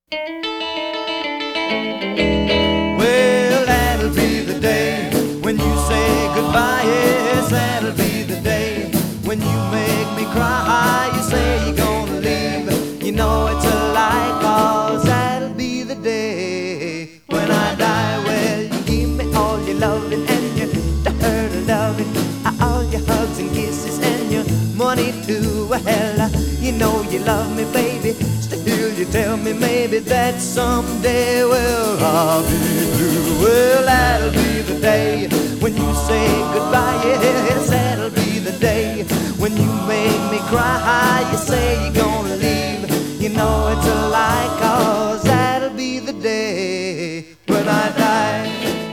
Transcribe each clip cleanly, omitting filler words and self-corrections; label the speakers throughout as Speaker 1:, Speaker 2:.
Speaker 1: Well, that'll be the day when you say goodbye. Yes, that'll be the day when you make me cry. You say you're gonna leave, you know it's a lie, 'cause that'll be the day when I die. Well, you give me all your loving and your hurt loving, all your hugs and kisses and your money too. Well, you know you love me, baby. Still you tell me maybe that someday, well, I'll be blue. Well, that'll be the day when you say goodbye. Yes, that'll be the day when you make me cry. You say you're gonna leave, you know it's a lie, 'cause that'll be the day when I die.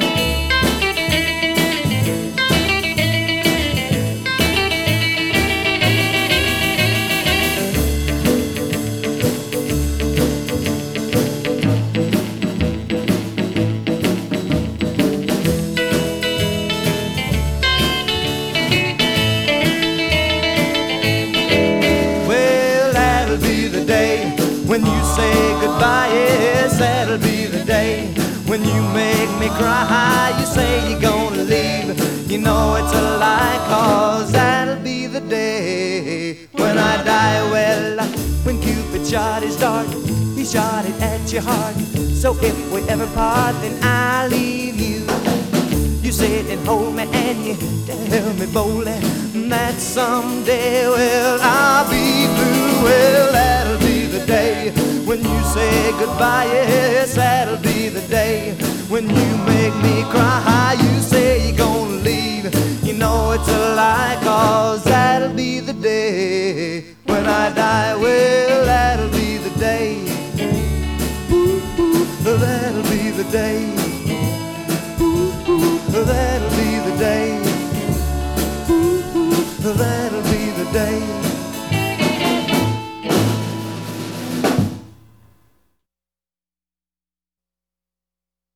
Speaker 1: When you say goodbye, yes, that'll be the day when you make me cry. You say you're gonna leave, you know it's a lie, 'cause that'll be the day when I die. Well, when Cupid shot his dart, he shot it at your heart. So if we ever part, then I'll leave you. You sit and hold me and you tell me boldly that someday, well, I'll be blue. Well, that'll be the day when you say goodbye. Yes, that'll be the day when you make me cry. You say you're gonna leave, you know it's a lie, 'cause that'll be the day when I die. Well, that'll be the day. Ooh, ooh, that'll be the day. Ooh, ooh, that'll be the day. Ooh, ooh,